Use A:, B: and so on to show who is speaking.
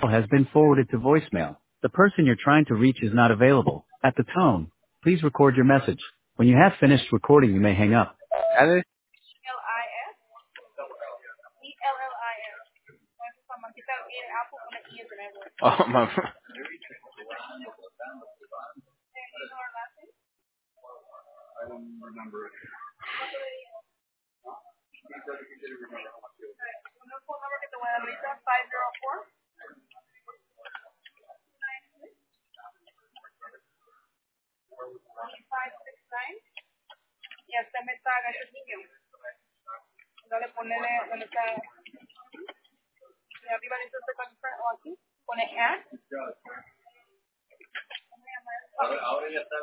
A: has been forwarded to voicemail. The person you're trying to reach is not available. At the tone, please record your message. When you have finished recording, you may hang up.
B: Alice?
C: L-I-S, E-L-L-I-S. Sama kita in Apple kena E sebenarnya.
B: Oh, my.
C: Phone number kita wala Lisa 504 2569. Ya se me está agachando. Dale ponele donde está. Y arriba dice este confirm o aquí. Pone add. Ahora ya está.